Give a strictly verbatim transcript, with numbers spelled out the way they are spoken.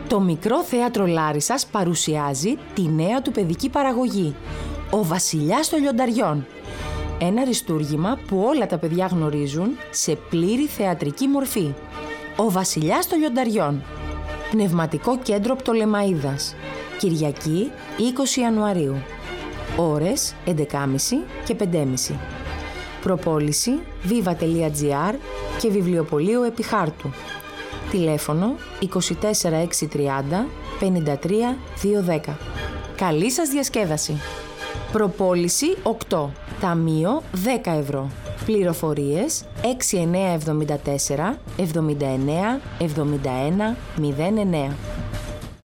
Το Μικρό Θέατρο Λάρισσας παρουσιάζει τη νέα του παιδική παραγωγή, «Ο Βασιλιάς των Λιονταριών». Ένα αριστούργημα που όλα τα παιδιά γνωρίζουν σε πλήρη θεατρική μορφή. «Ο Βασιλιάς των Λιονταριών». Πνευματικό Κέντρο Πτολεμαΐδας. Κυριακή είκοσι Ιανουαρίου. Ώρες έντεκα και μισή και πέντε και μισή. Προπόληση viva.gr και Βιβλιοπωλείο Επιχάρτου. Τηλέφωνο είκοσι τέσσερα έξι τριάντα πενήντα τρία διακόσια δέκα. Καλή σας διασκέδαση. Προπόληση οκτώ. Ταμείο δέκα ευρώ. Πληροφορίες έξι εννιά εβδομήντα τέσσερα εβδομήντα εννέα εβδομήντα ένα μηδέν εννέα.